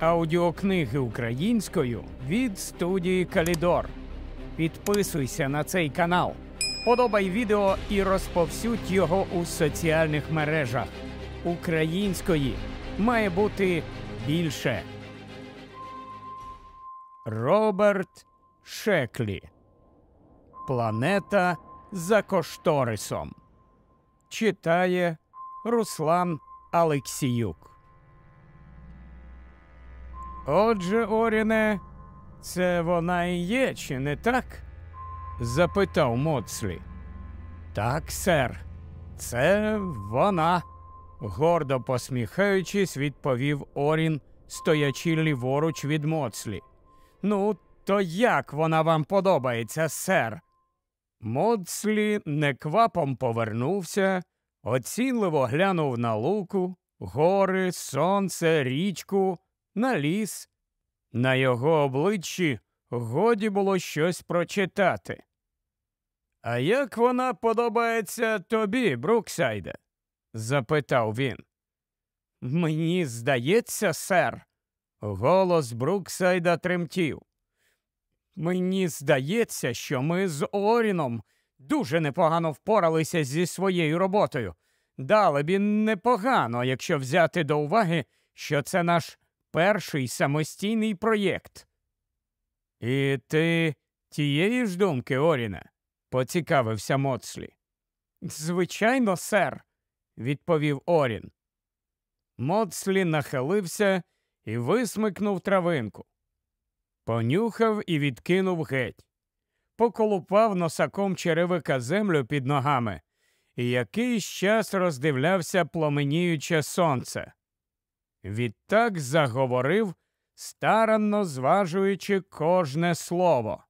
аудіокниги українською від студії Калідор. Підписуйся на цей канал, подобай відео і розповсюдь його у соціальних мережах. Української має бути більше. Роберт Шеклі. Планета за кошторисом. Читає Руслан Алексіюк. Отже, Оріне, це вона і є, чи не так? Запитав Моцлі. Так, сер, це вона. Гордо посміхаючись, відповів Орін, стоячи ліворуч від Моцлі. Ну, то як вона вам подобається, сер? Моцлі неквапом повернувся, оцінливо глянув на луку, гори, сонце, річку, на ліс. На його обличчі годі було щось прочитати. «А як вона подобається тобі, Бруксайде?» – запитав він. «Мені здається, сер», – голос Бруксайда тремтів. «Мені здається, що ми з Оріном дуже непогано впоралися зі своєю роботою. Далебі непогано, якщо взяти до уваги, що це наш перший самостійний проєкт». «І ти тієї ж думки, Оріне?» – поцікавився Моцлі. «Звичайно, сер», – відповів Орін. Моцлі нахилився і висмикнув травинку. Понюхав і відкинув геть. Поколупав носаком черевика землю під ногами і якийсь час роздивлявся пломеніюче сонце. Відтак заговорив, старанно зважуючи кожне слово.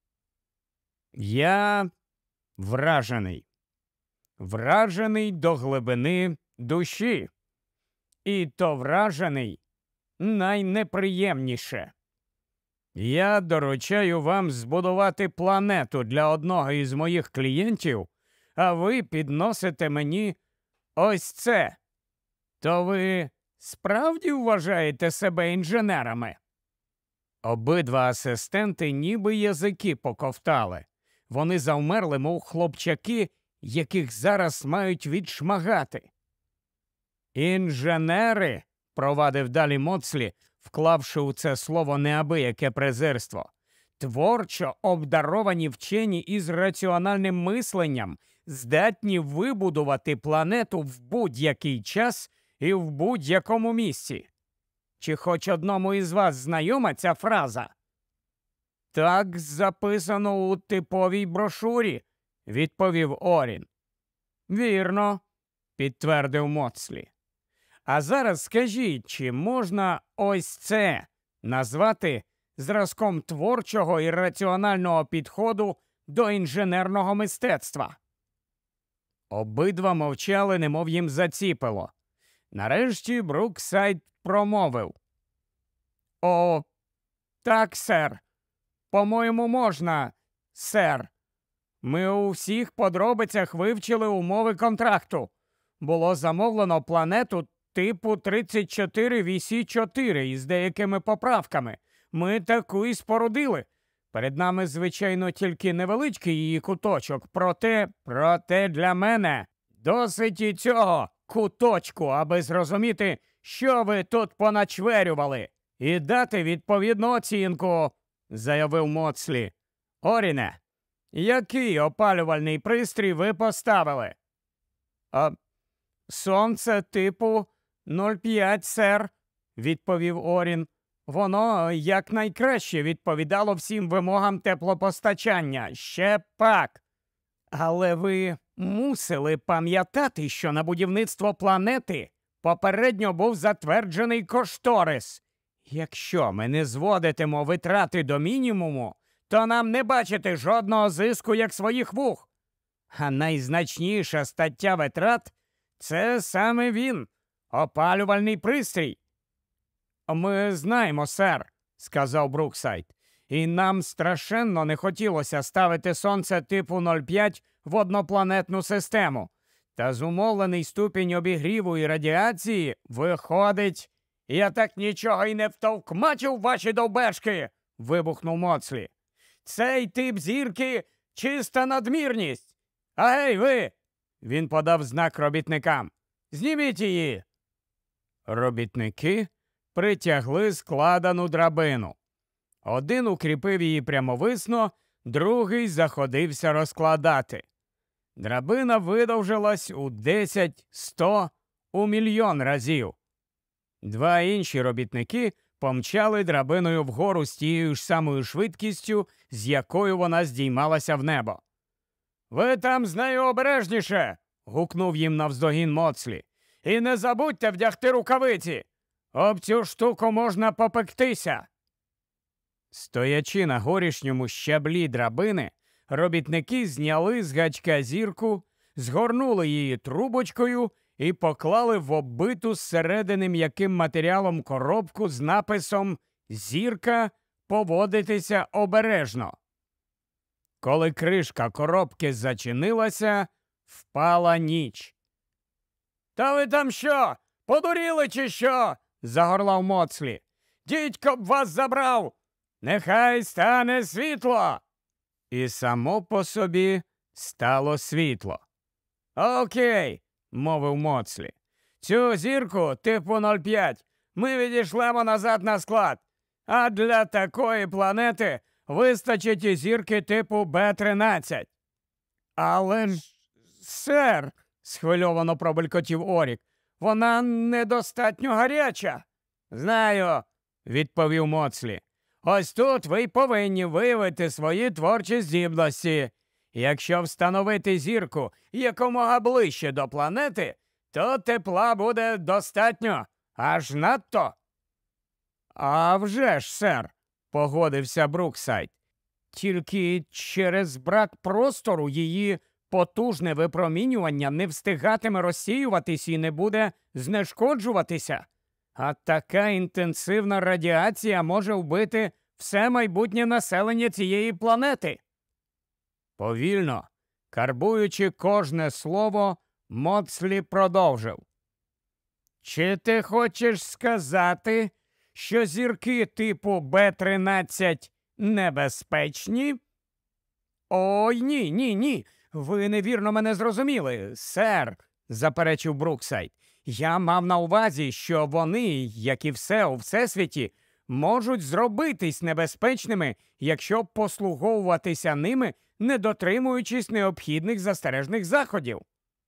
«Я вражений. Вражений до глибини душі. І то вражений найнеприємніше. Я доручаю вам збудувати планету для одного із моїх клієнтів, а ви підносите мені ось це. То ви справді вважаєте себе інженерами?» Обидва асистенти ніби язики поковтали. Вони завмерли, мов хлопчаки, яких зараз мають відшмагати. «Інженери», – провадив далі Моцлі, вклавши у це слово неабияке презирство, «творчо обдаровані вчені із раціональним мисленням здатні вибудувати планету в будь-який час і в будь-якому місці. Чи хоч одному із вас знайома ця фраза?» «Так записано у типовій брошурі», – відповів Орін. «Вірно», – підтвердив Моцлі. «А зараз скажіть, чи можна ось це назвати зразком творчого і раціонального підходу до інженерного мистецтва?» Обидва мовчали, немов їм заціпило. Нарешті Бруксайд промовив. «О, так, сер. По-моєму, можна, сер. Ми у всіх подробицях вивчили умови контракту. Було замовлено планету типу 34VC4 із деякими поправками. Ми таку і спорудили. Перед нами, звичайно, тільки невеличкий її куточок, проте для мене досить і цього куточку, аби зрозуміти, що ви тут поначверювали, і дати відповідну оцінку», – заявив Моцлі. «Оріне, який опалювальний пристрій ви поставили?» «Сонце типу 05, сер», – відповів Орін. «Воно якнайкраще відповідало всім вимогам теплопостачання. Ще пак. Але ви мусили пам'ятати, що на будівництво планети попередньо був затверджений кошторис. Якщо ми не зводитимо витрати до мінімуму, то нам не бачити жодного зиску, як своїх вух. А найзначніша стаття витрат – це саме він – опалювальний пристрій». «Ми знаємо, сер», – сказав Бруксайд, «і нам страшенно не хотілося ставити сонце типу 05 в однопланетну систему. Та зумовлений ступінь обігріву і радіації виходить Я так нічого й не втовкмачив, ваші довбешки! Вибухнув Моцлі. Цей тип зірки – чиста надмірність. А гей, ви! Він подав знак робітникам. Зніміть її! Робітники притягли складену драбину. Один укріпив її прямовисно, другий заходився розкладати. Драбина видовжилась у 10, 100, у мільйон разів. Два інші робітники помчали драбиною вгору з тією ж самою швидкістю, з якою вона здіймалася в небо. «Ви там з нею обережніше!» – гукнув їм навздогін Моцлі. «І не забудьте вдягти рукавиці! Об цю штуку можна попектися!» Стоячи на горішньому щаблі драбини, робітники зняли з гачка зірку, згорнули її трубочкою і поклали в оббиту зсередини м'яким матеріалом коробку з написом «Зірка, поводитися обережно». Коли кришка коробки зачинилася, впала ніч. «Та ви там що, подуріли чи що?» – загорлав Моцлі. «Дідько б вас забрав! Нехай стане світло!» І само по собі стало світло. «Окей», – мовив Моцлі. «Цю зірку типу 05 ми відійшлемо назад на склад, а для такої планети вистачить і зірки типу Б-13». «Але ж, сер», – схвильовано пробелькотів Орік, – «вона недостатньо гаряча». «Знаю», – відповів Моцлі. «Ось тут ви й повинні виявити свої творчі здібності. Якщо встановити зірку якомога ближче до планети, то тепла буде достатньо, аж надто». «А вже ж, сер», – погодився Бруксайд. «Тільки через брак простору її потужне випромінювання не встигатиме розсіюватись і не буде знешкоджуватися. А така інтенсивна радіація може вбити все майбутнє населення цієї планети». Повільно, карбуючи кожне слово, Моцлі продовжив. «Чи ти хочеш сказати, що зірки типу Б-13 небезпечні?» «Ой, ні. Ви невірно мене зрозуміли, сер», – заперечив Бруксайд. «Я мав на увазі, що вони, як і все у всесвіті, можуть зробитись небезпечними, якщо послуговуватися ними, не дотримуючись необхідних застережних заходів».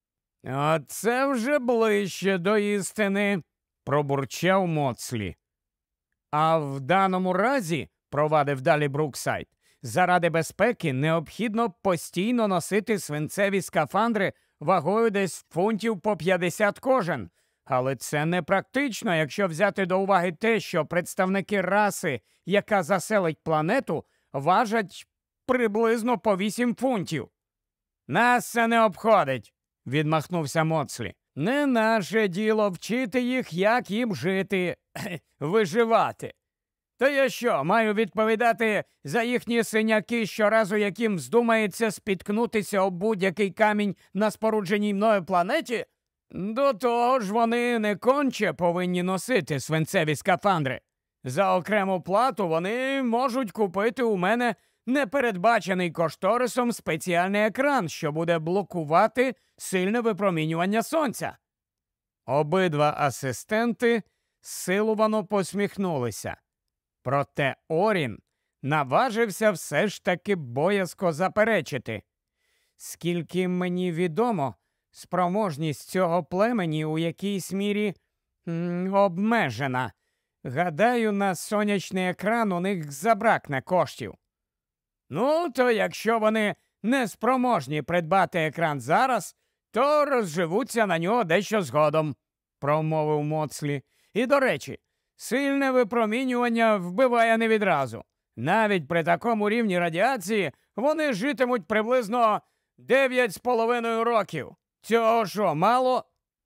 «Оце вже ближче до істини», – пробурчав Моцлі. «А в даному разі, – провадив далі Бруксайд, – заради безпеки необхідно постійно носити свинцеві скафандри вагою десь фунтів по 50 кожен. Але це непрактично, якщо взяти до уваги те, що представники раси, яка заселить планету, важать приблизно по 8 фунтів». «Нас це не обходить», – відмахнувся Моцлі. «Не наше діло вчити їх, як їм жити, виживати. То я що, маю відповідати за їхні синяки щоразу, яким вздумається спіткнутися об будь-який камінь на спорудженій мною планеті? До того ж вони не конче повинні носити свинцеві скафандри. За окрему плату вони можуть купити у мене непередбачений кошторисом спеціальний екран, що буде блокувати сильне випромінювання сонця». Обидва асистенти силувано посміхнулися. Проте Орін наважився все ж таки боязко заперечити. «Скільки мені відомо, спроможність цього племені у якійсь мірі обмежена. Гадаю, на сонячний екран у них забракне коштів». «Ну, то якщо вони не спроможні придбати екран зараз, то розживуться на нього дещо згодом», – промовив Моцлі. «І, до речі, сильне випромінювання вбиває не відразу. Навіть при такому рівні радіації вони житимуть приблизно 9,5 років. Цього що, мало?»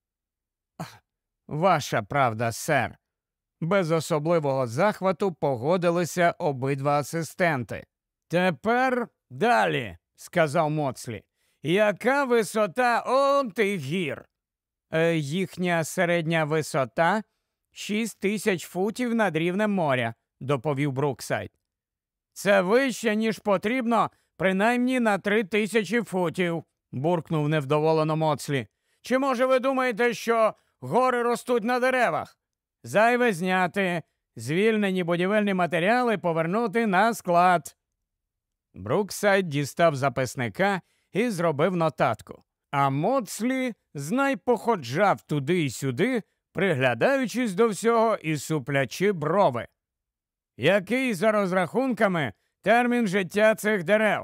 «Ваша правда, сер». Без особливого захвату погодилися обидва асистенти. «Тепер далі», – сказав Моцлі. «Яка висота он тих гір?» «Їхня середня висота 6000 футів над рівнем моря, доповів Бруксайд. Це вище, ніж потрібно, принаймні на 3000 футів, буркнув невдоволено Моцлі. Чи може ви думаєте, що гори ростуть на деревах? Зайве зняти, звільнені будівельні матеріали повернути на склад. Бруксайд дістав записника і зробив нотатку. А Моцлі знай походжав туди й сюди, приглядаючись до всього і суплячи брови. Який, за розрахунками, термін життя цих дерев?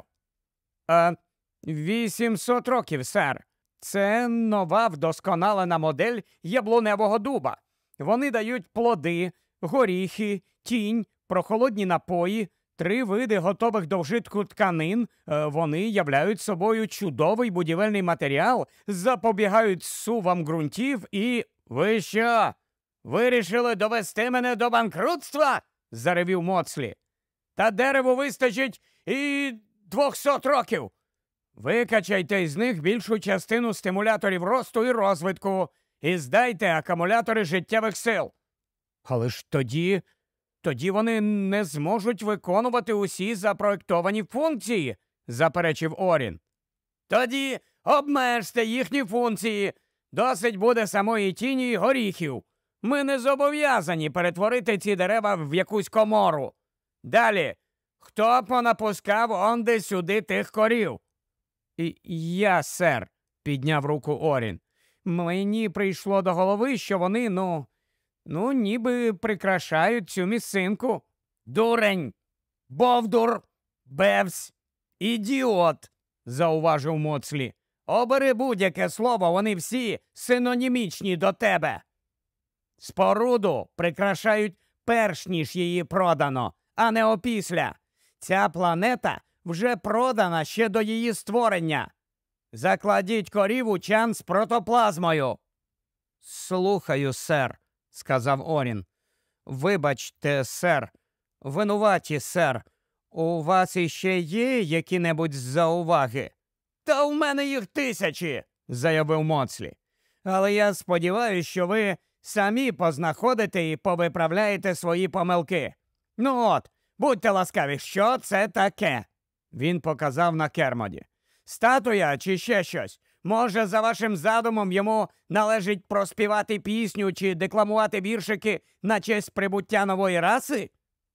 800 років, сер. Це нова вдосконалена модель яблуневого дуба. Вони дають плоди, горіхи, тінь, прохолодні напої, 3 види готових до вжитку тканин. Вони являють собою чудовий будівельний матеріал, запобігають зсувам ґрунтів і... Ви що, вирішили довести мене до банкрутства? Заревів Моцлі. Та дереву вистачить і 200 років. Викачайте із них більшу частину стимуляторів росту і розвитку і здайте акумулятори життєвих сил. Але ж тоді вони не зможуть виконувати усі запроектовані функції, заперечив Орін. Тоді обмежте їхні функції. Досить буде самої тіні й горіхів. Ми не зобов'язані перетворити ці дерева в якусь комору. Далі, хто понапускав онде сюди тих корів? Я, сер, підняв руку Орін. Мені прийшло до голови, що вони, ніби прикрашають цю місцинку. Дурень, бовдур, бевсь, ідіот, зауважив Моцлі. Обери будь-яке слово, вони всі синонімічні до тебе. Споруду прикрашають перш ніж її продано, а не опісля. Ця планета вже продана ще до її створення. Закладіть корів у чан з протоплазмою. Слухаю, сер, сказав Орін. Вибачте, сер. Винуваті, сер. У вас іще є які-небудь зауваги? Та у мене їх 1000, заявив Моцлі. Але я сподіваюся, що ви самі познаходите і повиправляєте свої помилки. Будьте ласкаві, що це таке? Він показав на Кермоді. Статуя чи ще щось? Може, за вашим задумом йому належить проспівати пісню чи декламувати віршики на честь прибуття нової раси?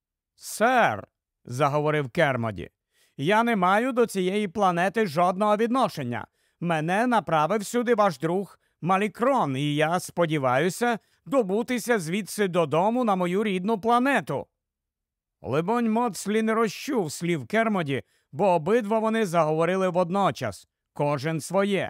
Сер, заговорив Кермоді, я не маю до цієї планети жодного відношення. Мене направив сюди ваш друг Малікрон, і я сподіваюся добутися звідси додому на мою рідну планету. Либонь, Моцлі не розчув слів Кермоді, бо обидва вони заговорили водночас, кожен своє.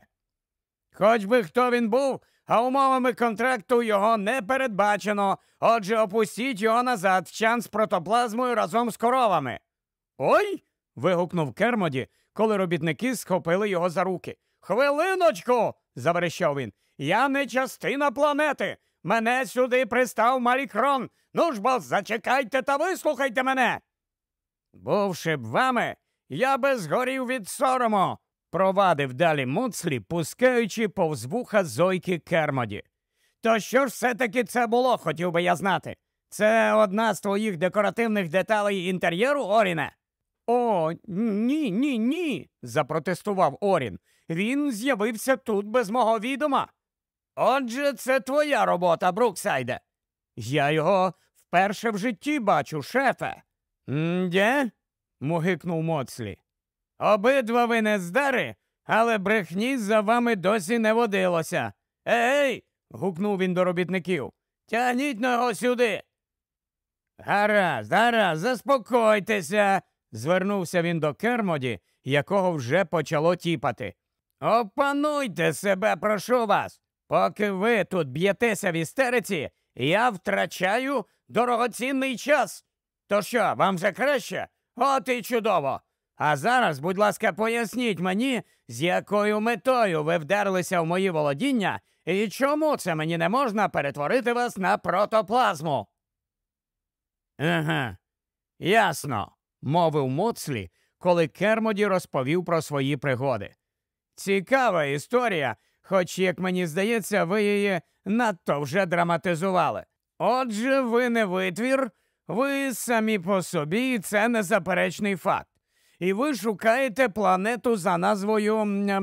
Хоч би хто він був, а умовами контракту його не передбачено, отже опустіть його назад в чан з протоплазмою разом з коровами. Ой! Вигукнув Кермоді, коли робітники схопили його за руки. «Хвилиночку!» – заверещав він. «Я не частина планети! Мене сюди пристав Малікрон! Ну ж бо, зачекайте та вислухайте мене!» «Бувши б вами, я би згорів від сорому!» – провадив далі Моцлі, пускаючи повз вуха зойки Кермоді. «То що ж все-таки це було, хотів би я знати? Це одна з твоїх декоративних деталей інтер'єру, Оріне?» «О, ні, – запротестував Орін. «Він з'явився тут без мого відома». «Отже, це твоя робота, Бруксайде». «Я його вперше в житті бачу, шефе». «Де?» – мугикнув Моцлі. «Обидва ви нездари, але брехні за вами досі не водилося». «Ей!» – гукнув він до робітників. «Тягніть на його сюди». «Гаразд, заспокойтеся», – звернувся він до Кермоді, якого вже почало тіпати. «Опануйте себе, прошу вас. Поки ви тут б'єтеся в істериці, я втрачаю дорогоцінний час. То що, вам вже краще? От і чудово. А зараз, будь ласка, поясніть мені, з якою метою ви вдерлися в мої володіння і чому це мені не можна перетворити вас на протоплазму?» «Ага, ясно», – мовив Моцлі, коли Кермоді розповів про свої пригоди. «Цікава історія, хоч, як мені здається, ви її надто вже драматизували. Отже, ви не витвір, ви самі по собі, це незаперечний факт. І ви шукаєте планету за назвою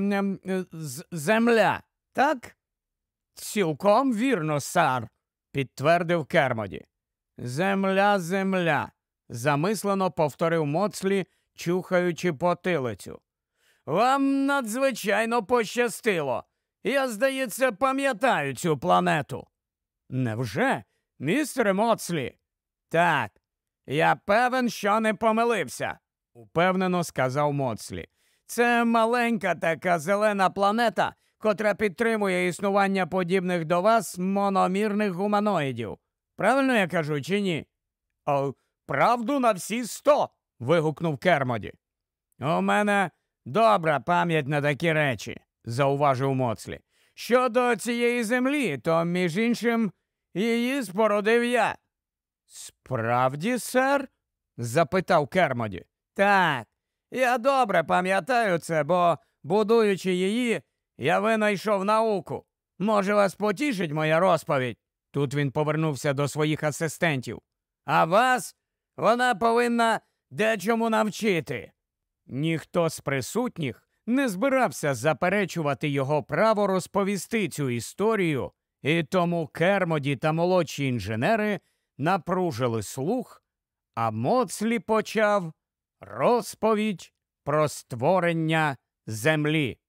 Земля, так? Цілком вірно, сар, підтвердив Кермоді. Земля, земля, замислено повторив Моцлі, чухаючи потилицю. Вам надзвичайно пощастило. Я, здається, пам'ятаю цю планету. Невже, містере Моцлі? Так, я певен, що не помилився, упевнено сказав Моцлі. Це маленька така зелена планета, котра підтримує існування подібних до вас мономірних гуманоїдів. Правильно я кажу, чи ні? Правду на всі 100, вигукнув Кермоді. У мене добра пам'ять на такі речі, зауважив Моцлі. Щодо цієї землі, то, між іншим, її спорудив я. Справді, сер? Запитав Кермоді. Так, я добре пам'ятаю це, бо, будуючи її, я винайшов науку. Може, вас потішить моя розповідь? Тут він повернувся до своїх асистентів. А вас вона повинна дечому навчити. Ніхто з присутніх не збирався заперечувати його право розповісти цю історію, і тому Кермоді та молодші інженери напружили слух, а Моцлі почав розповідь про створення Землі.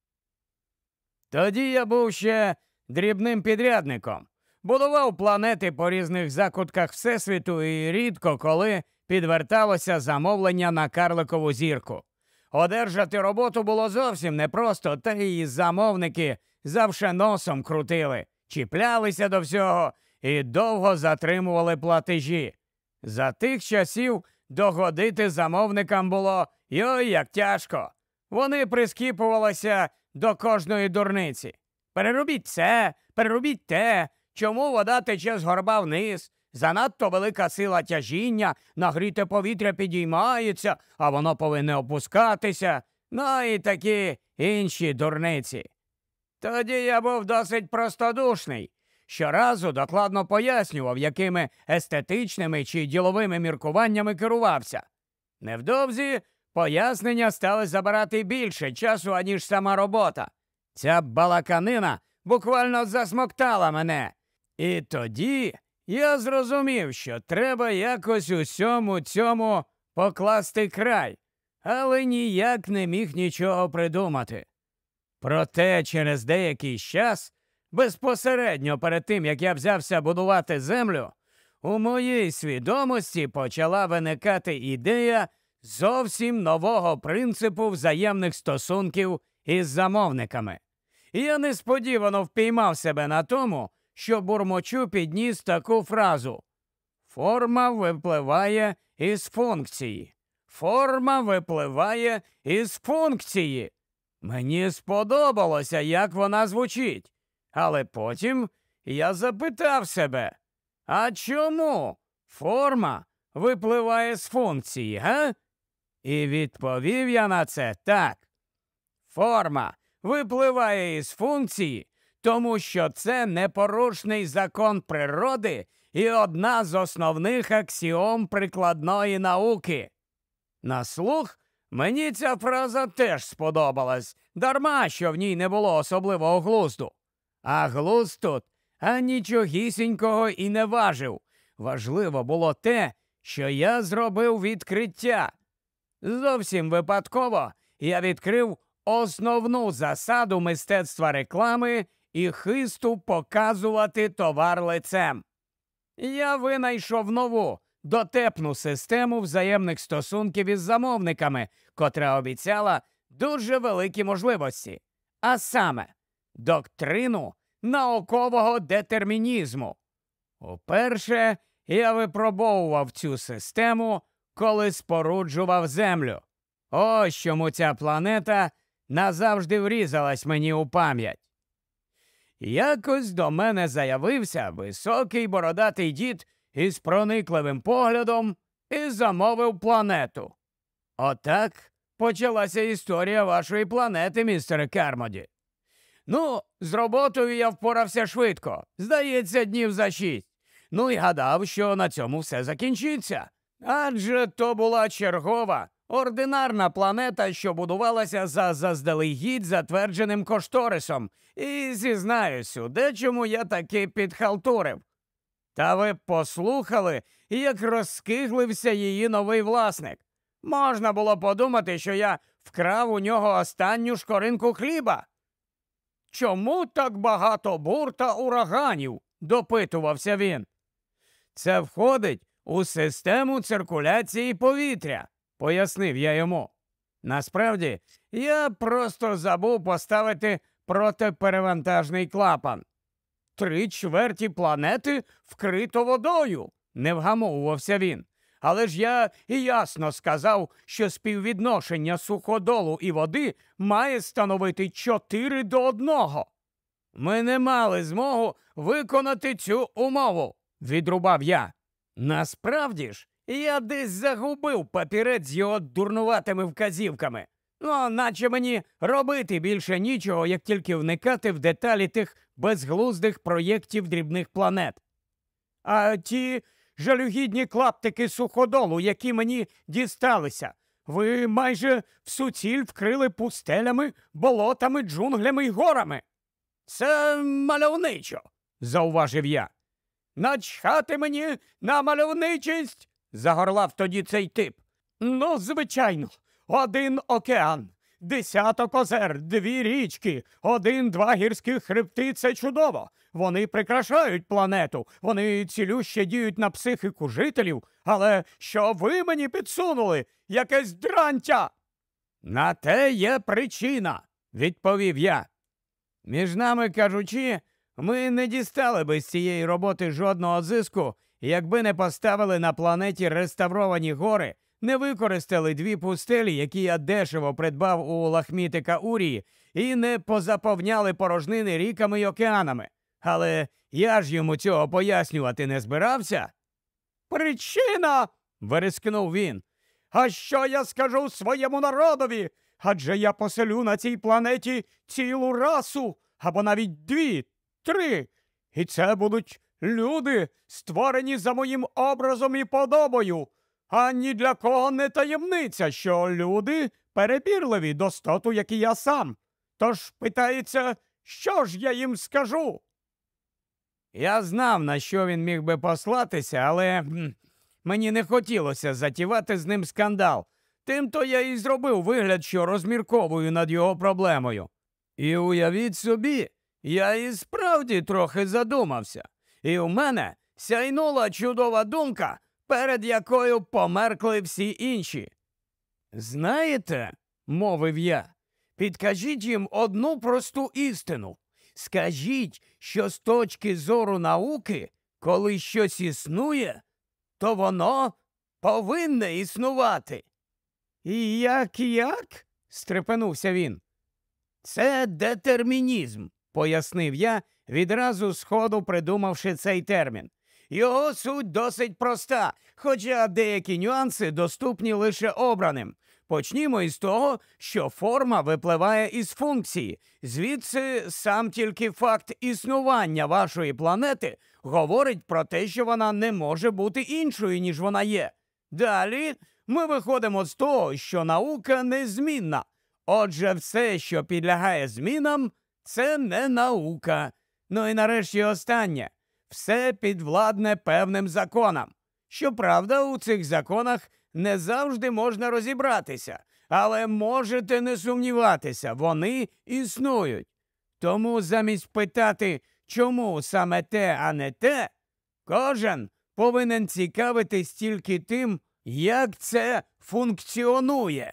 Тоді я був ще дрібним підрядником. Будував планети по різних закутках Всесвіту і рідко коли підверталося замовлення на карликову зірку. Одержати роботу було зовсім непросто, та й замовники завше носом крутили, чіплялися до всього і довго затримували платежі. За тих часів догодити замовникам було йой як тяжко. Вони прискіпувалися до кожної дурниці. Переробіть це, переробіть те, чому вода тече з горба вниз, занадто велика сила тяжіння, нагріте повітря підіймається, а воно повинне опускатися, ну і такі інші дурниці. Тоді я був досить простодушний. Щоразу докладно пояснював, якими естетичними чи діловими міркуваннями керувався. Невдовзі пояснення стали забирати більше часу, аніж сама робота. Ця балаканина буквально засмоктала мене. І тоді я зрозумів, що треба якось усьому цьому покласти край, але ніяк не міг нічого придумати. Проте через деякий час, безпосередньо перед тим, як я взявся будувати землю, у моїй свідомості почала виникати ідея зовсім нового принципу взаємних стосунків із замовниками. І я несподівано впіймав себе на тому, що бурмочу підніс таку фразу: «Форма випливає із функції. Форма випливає із функції». Мені сподобалося, як вона звучить. Але потім я запитав себе, а чому форма випливає з функції, га? І відповів я на це так. Форма випливає із функції, тому що це непорушний закон природи і одна з основних аксіом прикладної науки. На слух мені ця фраза теж сподобалась, дарма, що в ній не було особливого глузду. А глузд тут нічогісінького і не важив. Важливо було те, що я зробив відкриття. Зовсім випадково я відкрив основну засаду мистецтва реклами і хисту показувати товар лицем. Я винайшов нову, дотепну систему взаємних стосунків із замовниками, котра обіцяла дуже великі можливості. А саме, доктрину наукового детермінізму. Уперше я випробовував цю систему, коли споруджував Землю. Ось чому ця планета назавжди врізалась мені у пам'ять. Якось до мене заявився високий бородатий дід із проникливим поглядом і замовив планету. Отак почалася історія вашої планети, містере Кермоді. Ну, з роботою я впорався швидко, здається, днів за 6. Ну і гадав, що на цьому все закінчиться. Адже то була чергова, ординарна планета, що будувалася за заздалегідь затвердженим кошторисом. І, зізнаюсь, у дечому я таки підхалтурив. Та ви б послухали, як розкиглився її новий власник. Можна було подумати, що я вкрав у нього останню шкоринку хліба. «Чому так багато бур та ураганів?» – допитувався він. «Це входить у систему циркуляції повітря», – пояснив я йому. Насправді, я просто забув поставити протиперевантажний клапан. 3/4 планети вкрито водою, не вгамовувався він. Але ж я і ясно сказав, що співвідношення суходолу і води має становити 4:1. Ми не мали змогу виконати цю умову, відрубав я. Насправді ж, я десь загубив папірець з його дурнуватими вказівками. Ну, наче мені робити більше нічого, як тільки вникати в деталі тих безглуздих проєктів дрібних планет. А ті жалюгідні клаптики суходолу, які мені дісталися, ви майже всуціль вкрили пустелями, болотами, джунглями й горами. Це мальовничо, зауважив я. Начхати мені на мальовничість, загорлав тоді цей тип. Ну, звичайно, 1 океан, 10 озер, 2 річки, 1-2 гірських хребти – це чудово. Вони прикрашають планету, вони цілюще діють на психіку жителів, але що ви мені підсунули? Якесь дрантя! На те є причина, відповів я. Між нами кажучи, ми не дістали би з цієї роботи жодного зиску, якби не поставили на планеті реставровані гори, не використали 2 пустелі, які я дешево придбав у лахмітика Урії, і не позаповняли порожнини ріками й океанами. Але я ж йому цього пояснювати не збирався. «Причина!» – верескнув він. «А що я скажу своєму народові? Адже я поселю на цій планеті цілу расу, або навіть 2, 3. І це будуть люди, створені за моїм образом і подобою. А ні для кого не таємниця, що люди перебірливі до стату, як і я сам. Тож питається, що ж я їм скажу?» Я знав, на що він міг би послатися, але мені не хотілося затівати з ним скандал. Тим-то я і зробив вигляд, що розмірковую над його проблемою. І уявіть собі, я і справді трохи задумався. І у мене сяйнула чудова думка, перед якою померкли всі інші. «Знаєте, – мовив я, – підкажіть їм одну просту істину. Скажіть, що з точки зору науки, коли щось існує, то воно повинне існувати». «І як?» – стрепенувся він. «Це детермінізм», – пояснив я, відразу сходу придумавши цей термін. Його суть досить проста, хоча деякі нюанси доступні лише обраним. Почнімо із того, що форма випливає із функції. Звідси сам тільки факт існування вашої планети говорить про те, що вона не може бути іншою, ніж вона є. Далі ми виходимо з того, що наука незмінна. Отже, все, що підлягає змінам, це не наука. Ну і нарешті останнє. Все підвладне певним законам. Щоправда, у цих законах не завжди можна розібратися, але можете не сумніватися, вони існують. Тому замість питати, чому саме те, а не те, кожен повинен цікавитись тільки тим, як це функціонує.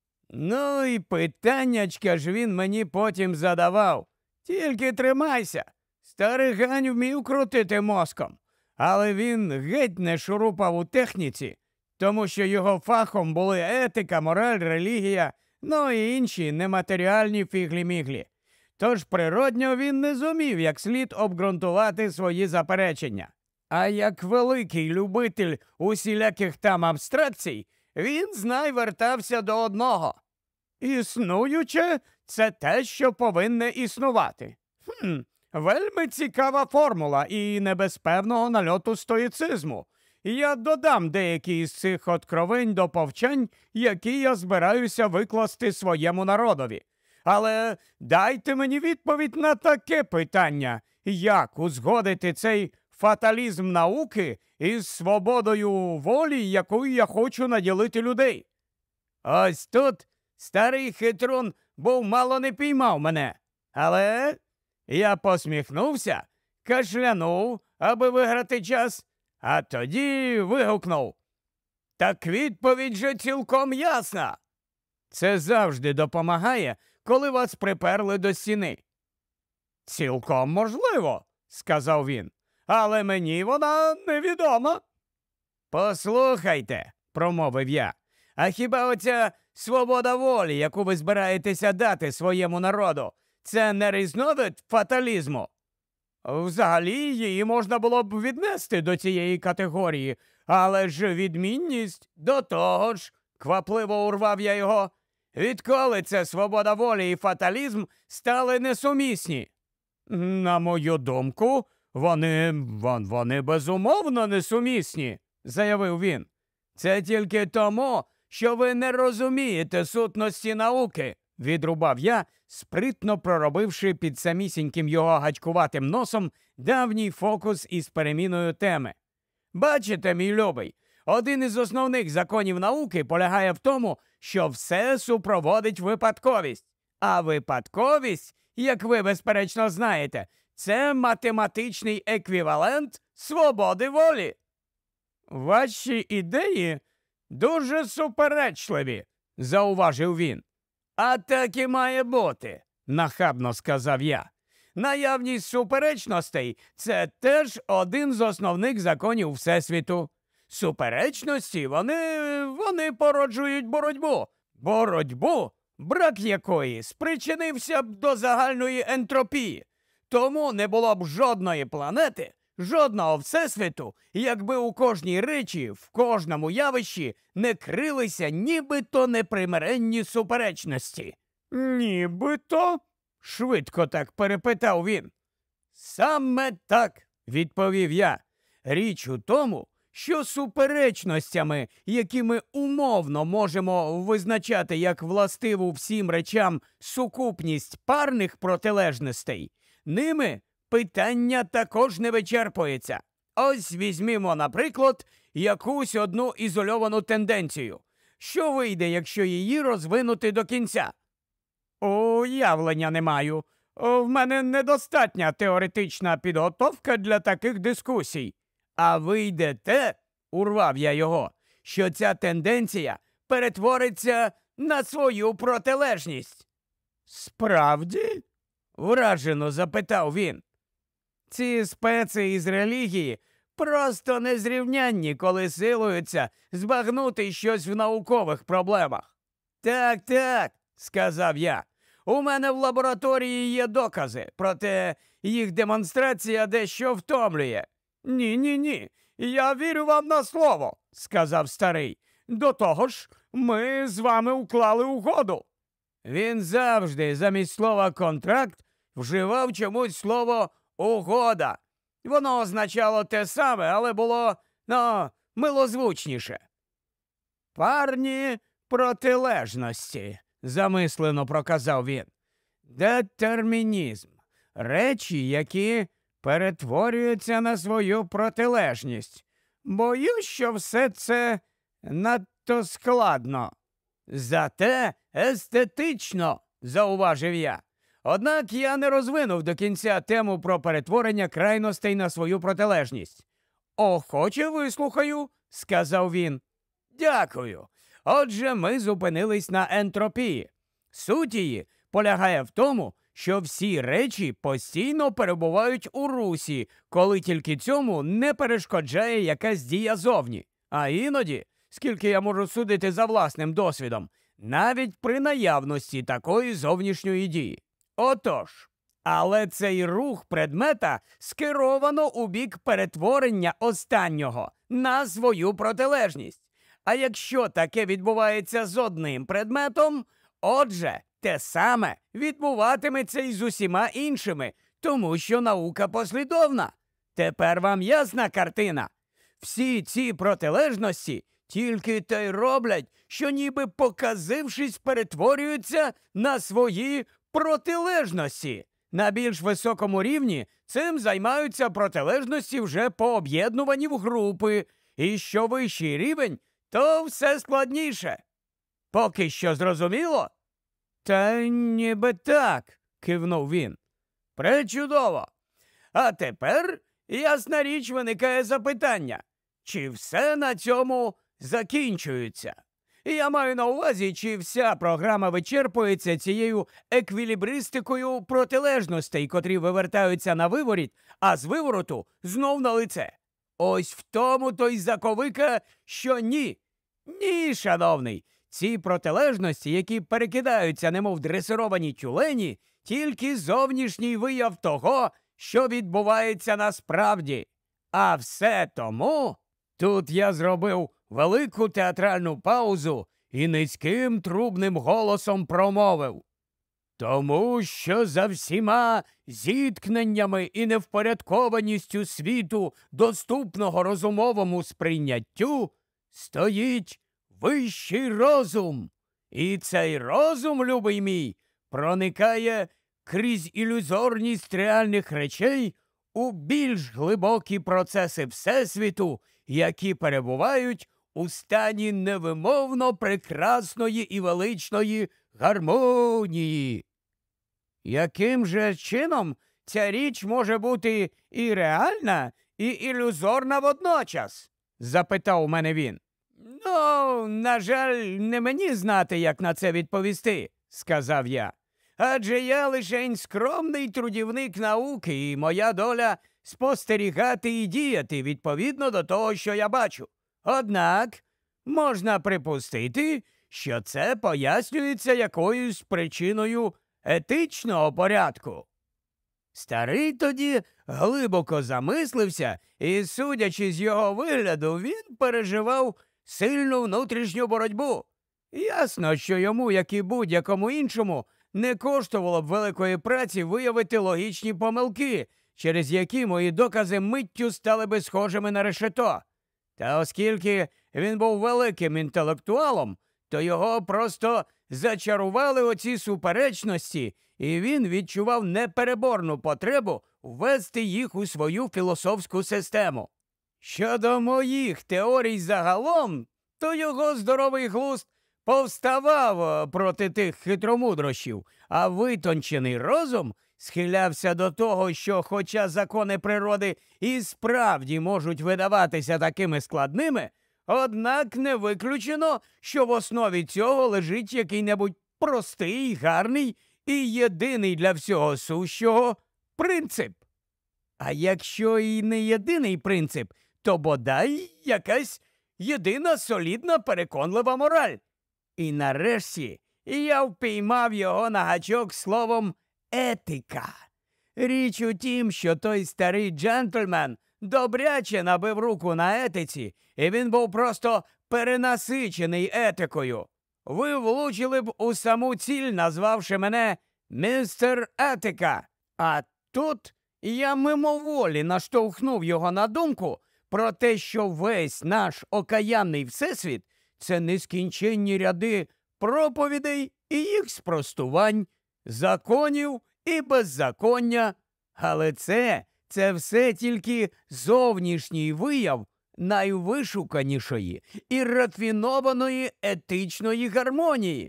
Ну і питаннячка ж він мені потім задавав. Тільки тримайся. Старий Гань вмів крутити мозком, але він геть не шурупав у техніці, тому що його фахом були етика, мораль, релігія, ну і інші нематеріальні фіглі-міглі. Тож природньо він не зумів як слід обґрунтувати свої заперечення. А як великий любитель усіляких там абстракцій, він знай вертався до одного. Існуюче – це те, що повинне існувати. Вельми цікава формула і не без певного нальоту стоїцизму. Я додам деякі із цих откровень до повчань, які я збираюся викласти своєму народові. Але дайте мені відповідь на таке питання. Як узгодити цей фаталізм науки із свободою волі, якою я хочу наділити людей? Ось тут старий хитрун був мало не піймав мене. Але я посміхнувся, кашлянув, аби виграти час, а тоді вигукнув: «Так відповідь же цілком ясна!» Це завжди допомагає, коли вас приперли до стіни. «Цілком можливо», – сказав він, – «але мені вона невідома». «Послухайте», – промовив я, – «а хіба оця свобода волі, яку ви збираєтеся дати своєму народу, це не різновид фаталізму?» Взагалі, її можна було б віднести до цієї категорії, але ж відмінність до того ж, квапливо урвав я його. Відколи це свобода волі і фаталізм стали несумісні? На мою думку, вони безумовно несумісні, заявив він. Це тільки тому, що ви не розумієте сутності науки, відрубав я, спритно проробивши під самісіньким його гачкуватим носом давній фокус із переміною теми. Бачите, мій любий, один із основних законів науки полягає в тому, що все супроводить випадковість. А випадковість, як ви безперечно знаєте, це математичний еквівалент свободи волі. Ваші ідеї дуже суперечливі, зауважив він. А так і має бути, нахабно сказав я. Наявність суперечностей – це теж один з основних законів Всесвіту. Суперечності, вони породжують боротьбу. Боротьбу, брак якої спричинився б до загальної ентропії. Тому не було б жодної планети, жодного Всесвіту, якби у кожній речі, в кожному явищі не крилися нібито непримиренні суперечності. «Нібито?» – швидко так перепитав він. «Саме так», – відповів я. «Річ у тому, що суперечностями, які ми умовно можемо визначати як властиву всім речам сукупність парних протилежностей, ними питання також не вичерпується. Ось візьмімо, наприклад, якусь одну ізольовану тенденцію. Що вийде, якщо її розвинути до кінця? Уявлення не маю. В мене недостатня теоретична підготовка для таких дискусій. А вийде те, урвав я його, що ця тенденція перетвориться на свою протилежність. Справді? Вражено запитав він. Ці спеці із релігії просто незрівнянні, коли силуються збагнути щось в наукових проблемах. Так, сказав я. У мене в лабораторії є докази, проте їх демонстрація дещо втомлює. Ні, я вірю вам на слово, сказав старий. До того ж, ми з вами уклали угоду. Він завжди замість слова «контракт» вживав чомусь слово «угода». Воно означало те саме, але було, милозвучніше. «Парні протилежності», замислено проказав він. «Детермінізм. Речі, які перетворюються на свою протилежність. Боюсь, що все це надто складно. Зате естетично», зауважив я. Однак я не розвинув до кінця тему про перетворення крайностей на свою протилежність. «Охоче вислухаю», сказав він. «Дякую. Отже, ми зупинились на ентропії. Суть її полягає в тому, що всі речі постійно перебувають у русі, коли тільки цьому не перешкоджає якась дія зовні. А іноді, скільки я можу судити за власним досвідом, навіть при наявності такої зовнішньої дії. Отож, але цей рух предмета скеровано у бік перетворення останнього на свою протилежність. А якщо таке відбувається з одним предметом, отже, те саме відбуватиметься і з усіма іншими, Тому що наука послідовна. Тепер вам ясна картина? Всі ці протилежності тільки те й роблять, що ніби показившись перетворюються на свої протилежності. На більш високому рівні цим займаються протилежності вже пооб'єднувані в групи. І що вищий рівень, то все складніше. Поки що зрозуміло? Та ніби так, кивнув він. Пречудово. А тепер, ясна річ, виникає запитання, чи все на цьому закінчується? Я маю на увазі, чи вся програма вичерпується цією еквілібристикою протилежностей, котрі вивертаються на виворіт, а з вивороту знов на лице. Ось в тому то й заковика, що ні. Ні, шановний, ці протилежності, які перекидаються, немов дресировані тюлені, тільки зовнішній вияв того, що відбувається насправді. А все тому... Тут я зробив велику театральну паузу і низьким трубним голосом промовив. Тому що за всіма зіткненнями і невпорядкованістю світу, доступного розумовому сприйняттю, стоїть вищий розум. І цей розум, любий мій, проникає крізь ілюзорність реальних речей у більш глибокі процеси Всесвіту, які перебувають у стані невимовно прекрасної і величної гармонії. Яким же чином ця річ може бути і реальна, і ілюзорна водночас? Запитав мене він. Ну, на жаль, не мені знати, як на це відповісти, сказав я. Адже я лишень скромний трудівник науки, і моя доля спостерігати і діяти відповідно до того, що я бачу. Однак можна припустити, що це пояснюється якоюсь причиною етичного порядку. Старий тоді глибоко замислився, і, судячи з його вигляду, він переживав сильну внутрішню боротьбу. Ясно, що йому, як і будь-якому іншому, не коштувало б великої праці виявити логічні помилки, через які мої докази миттю стали би схожими на решето. Та оскільки він був великим інтелектуалом, то його просто зачарували оці суперечності, і він відчував непереборну потребу ввести їх у свою філософську систему. Щодо моїх теорій загалом, то його здоровий глузд повставав проти тих хитромудрощів, а витончений розум схилявся до того, що хоча закони природи і справді можуть видаватися такими складними, однак не виключено, що в основі цього лежить який-небудь простий, гарний і єдиний для всього сущого принцип. А якщо і не єдиний принцип, то бодай якась єдина солідна переконлива мораль. І нарешті я впіймав його на гачок словом «етика». Річ у тім, що той старий джентльмен добряче набив руку на етиці, і він був просто перенасичений етикою. Ви влучили б у саму ціль, назвавши мене «містер Етика». А тут я мимоволі наштовхнув його на думку про те, що весь наш окаянний всесвіт – це нескінченні ряди проповідей і їх спростувань, законів і беззаконня. Але це все тільки зовнішній вияв найвишуканішої і рафінованої етичної гармонії.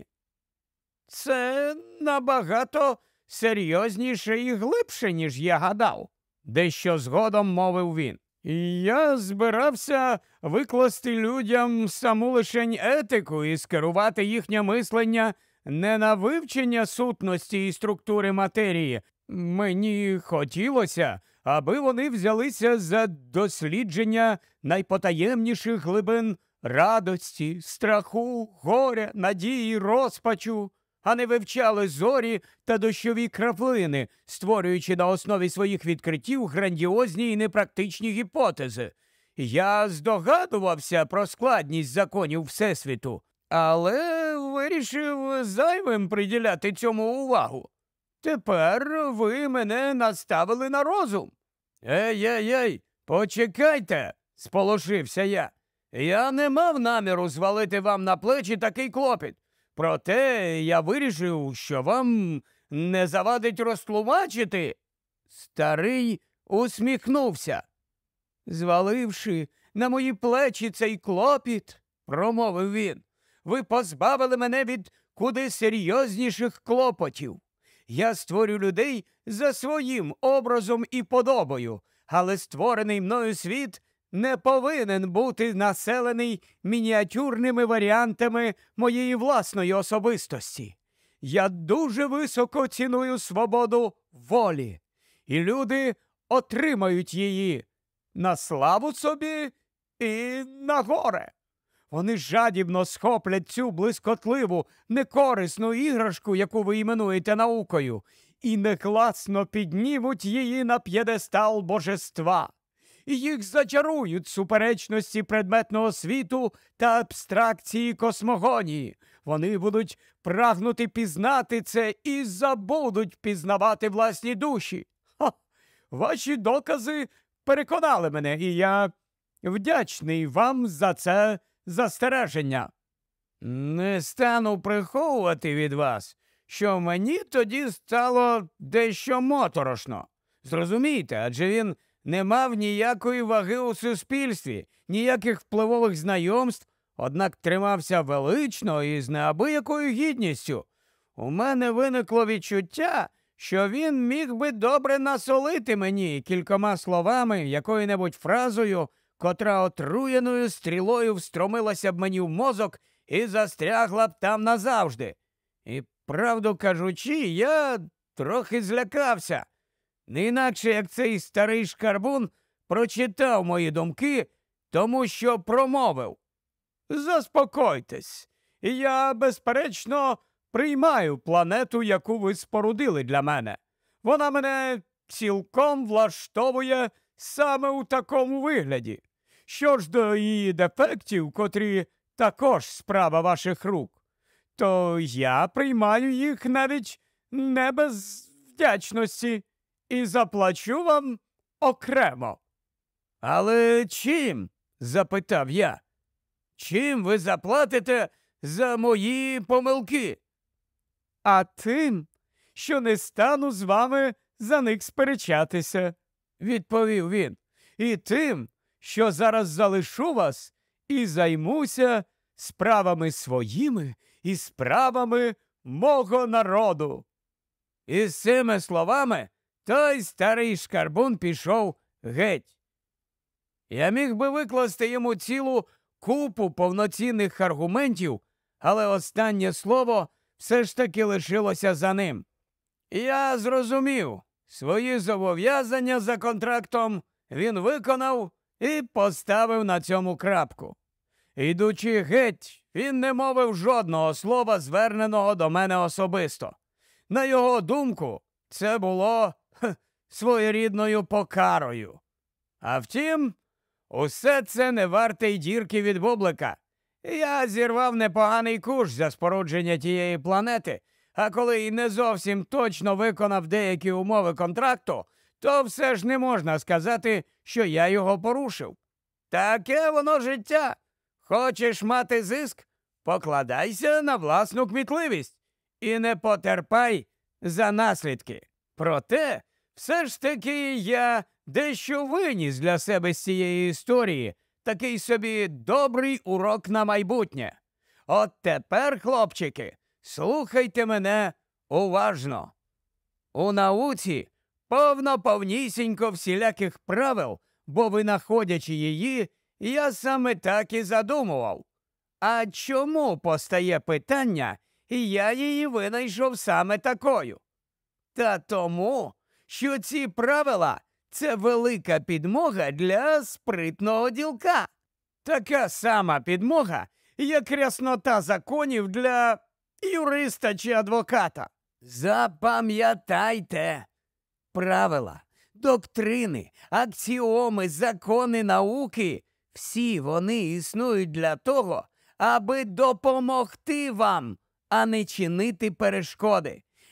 Це набагато серйозніше і глибше, ніж я гадав, дещо згодом мовив він. І я збирався викласти людям саму лишень етику і скерувати їхнє мислення не на вивчення сутності і структури матерії. Мені хотілося, аби вони взялися за дослідження найпотаємніших глибин радості, страху, горя, надії, розпачу, а не вивчали зорі та дощові краплини, створюючи на основі своїх відкриттів грандіозні і непрактичні гіпотези. Я здогадувався про складність законів Всесвіту, але вирішив зайвим приділяти цьому увагу. тепер ви мене наставили на розум. Ей, почекайте, сполошився я. Я не мав наміру звалити вам на плечі такий клопіт. Проте я вирішив, що вам не завадить розтлумачити. Старий усміхнувся. Зваливши на мої плечі цей клопіт, промовив він, ви позбавили мене від куди серйозніших клопотів. Я створю людей за своїм образом і подобою, але створений мною світ не повинен бути населений мініатюрними варіантами моєї власної особистості. Я дуже високо ціную свободу волі, і люди отримають її на славу собі і на горе. Вони жадібно схоплять цю блискотливу, некорисну іграшку, яку ви іменуєте наукою, і некласно піднімуть її на п'єдестал божества. І їх зачарують суперечності предметного світу та абстракції космогонії. Вони будуть прагнути пізнати це і забудуть пізнавати власні душі. Ваші докази переконали мене, і я вдячний вам за це застереження. Не стану приховувати від вас, що мені тоді стало дещо моторошно. Зрозумійте, адже він не мав ніякої ваги у суспільстві, ніяких впливових знайомств, однак тримався велично і з неабиякою гідністю. У мене виникло відчуття, що він міг би добре насолити мені кількома словами, якою-небудь фразою, котра отруєною стрілою встромилася б мені в мозок і застрягла б там назавжди. І, правду кажучи, я трохи злякався. Не інакше, як цей старий шкарбун прочитав мої думки, тому що промовив. Заспокойтесь, я, безперечно, приймаю планету, яку ви спорудили для мене. Вона мене цілком влаштовує саме у такому вигляді. Що ж до її дефектів, котрі також справа ваших рук, то я приймаю їх навіть не без вдячності і заплачу вам окремо. Але чим? Запитав я. Чим ви заплатите за мої помилки? А тим, що не стану з вами за них сперечатися, відповів він. І тим, що зараз залишу вас і займуся справами своїми і справами мого народу. І з цими словами той старий шкарбун пішов геть. Я міг би викласти йому цілу купу повноцінних аргументів, але останнє слово все ж таки лишилося за ним. Я зрозумів, свої зобов'язання за контрактом він виконав і поставив на цьому крапку. Ідучи геть, він не мовив жодного слова, зверненого до мене особисто. На його думку, це було своєрідною покарою. А втім, усе це не варте й дірки від бублика. Я зірвав непоганий куш за спорудження тієї планети, а коли й не зовсім точно виконав деякі умови контракту, то все ж не можна сказати, що я його порушив. Таке воно життя. Хочеш мати зиск? Покладайся на власну кмітливість і не потерпай за наслідки. Проте, все ж таки я дещо виніс для себе з цієї історії, такий собі добрий урок на майбутнє. От тепер, хлопчики, слухайте мене уважно. У науці повнісінько всіляких правил, бо винаходячи її, я саме так і задумував. А чому постає питання, і я її винайшов саме такою? Та тому, що ці правила – це велика підмога для спритного ділка. Така сама підмога, як ряснота законів для юриста чи адвоката. Запам'ятайте, правила, доктрини, аксіоми, закони науки – всі вони існують для того, аби допомогти вам, а не чинити перешкоди.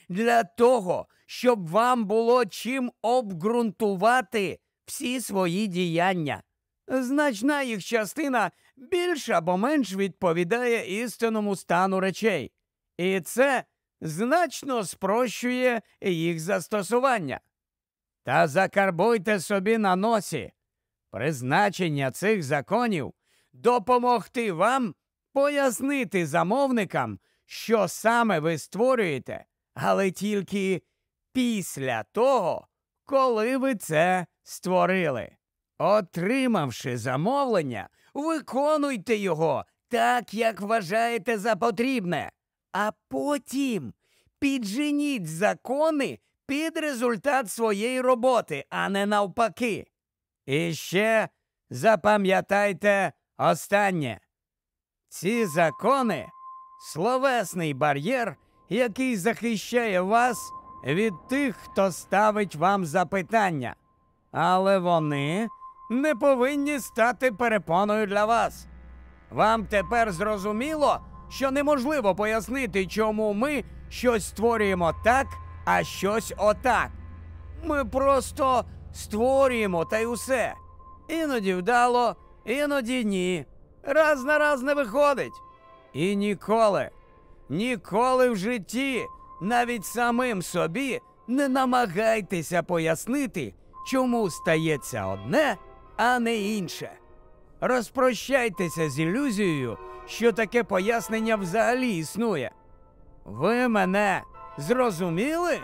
для того, щоб вам було чим обґрунтувати всі свої діяння. Значна їх частина більш або менш відповідає істинному стану речей. І це значно спрощує їх застосування. Та закарбуйте собі на носі. Призначення цих законів – допомогти вам пояснити замовникам, що саме ви створюєте, але тільки після того, коли ви це створили. Отримавши замовлення, виконуйте його так, як вважаєте за потрібне, а потім підженіть закони під результат своєї роботи, а не навпаки. І ще запам'ятайте останнє. Ці закони – словесний бар'єр, який захищає вас від тих, хто ставить вам запитання. Але вони не повинні стати перепоною для вас. Вам тепер зрозуміло, що неможливо пояснити, чому ми щось створюємо так, а щось отак. Ми просто створюємо, та й усе. Іноді вдало, іноді ні. Раз на раз не виходить. І ніколи в житті, навіть самим собі, не намагайтеся пояснити, чому стається одне, а не інше. Розпрощайтеся з ілюзією, що таке пояснення взагалі існує. Ви мене зрозуміли?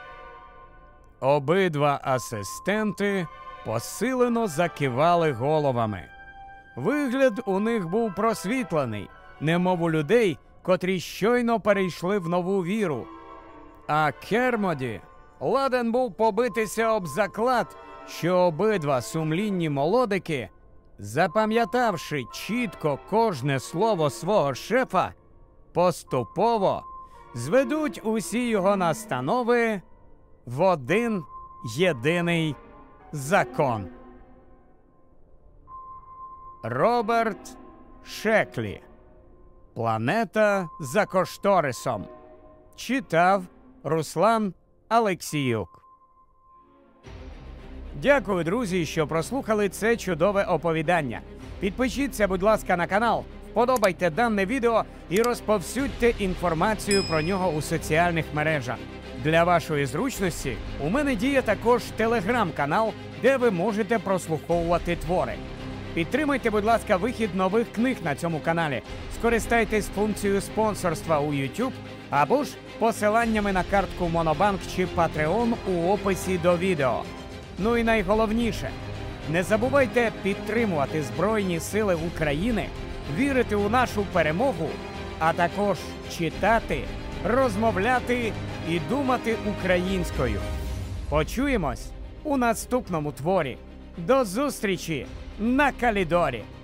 Обидва асистенти посилено закивали головами. Вигляд у них був просвітлений, немов у людей, котрі щойно перейшли в нову віру. А Кермоді ладен був побитися об заклад, що обидва сумлінні молодики, запам'ятавши чітко кожне слово свого шефа, поступово зведуть усі його настанови в один єдиний закон. Роберт Шеклі. Планета за кошторисом. Читав Руслан Алексіюк. Дякую, друзі, що прослухали це чудове оповідання. Підпишіться, будь ласка, на канал, вподобайте дане відео і розповсюдьте інформацію про нього у соціальних мережах. Для вашої зручності у мене діє також телеграм-канал, де ви можете прослуховувати твори. Підтримайте, будь ласка, вихід нових книг на цьому каналі. Скористайтесь функцією спонсорства у YouTube або ж посиланнями на картку Monobank чи Patreon у описі до відео. Ну і найголовніше, не забувайте підтримувати Збройні Сили України, вірити у нашу перемогу, а також читати, розмовляти і думати українською. Почуємось у наступному творі. До зустрічі на Калідорі!